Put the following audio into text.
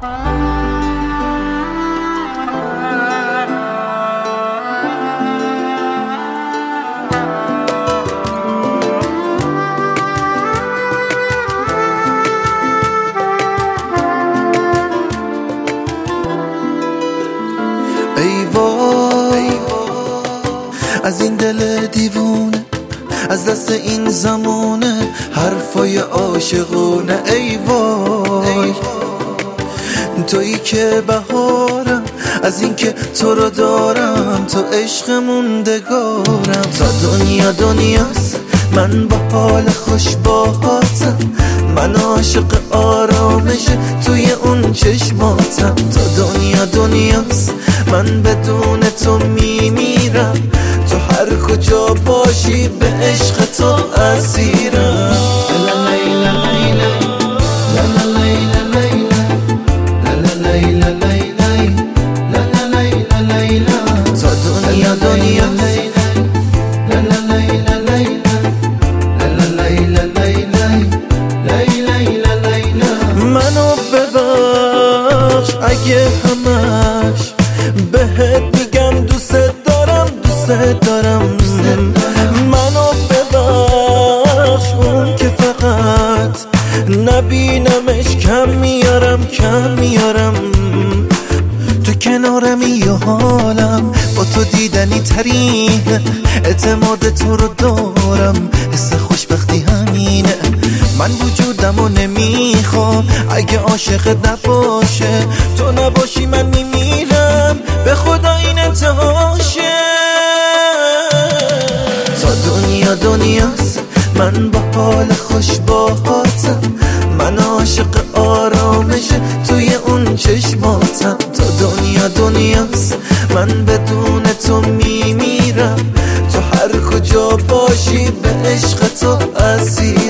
ای وای از این دل دیوونه، از دست این زمانه حرفای عاشقونه. ای وای تویی که بهارم، از این که تو رو دارم، تو عشق موندگارم. تا دنیا دنیاست من با حال خوش باهاتم، من عاشق آرامش توی اون چشماتم. تا دنیا دنیاست من بدون تو میمیرم، تو هر کجا باشی به عشق تو اسیرم. تا دنیا دنیاست منو ببخش اگه همش بهت میگم دوست دارم دوست دارم. منو ببخش اون که فقط نبینمش کم میارم. تو کنارمی یه حالم با تو دیدنی ترین، اعتماد تو رو دارم، حس خوشبختی همینه. من وجودمو نمیخوام اگه عاشقت نباشه، تو نباشی من میمیرم، به خدا این انتهاشه. تا دنیا دنیاست من با حال خوش باهاتم، من عاشق آرامش توی اون چشماتم. تا دنیا دنیاست من بدون تو میمیرم، تو هر کجا باشی به عشق تو اسیر.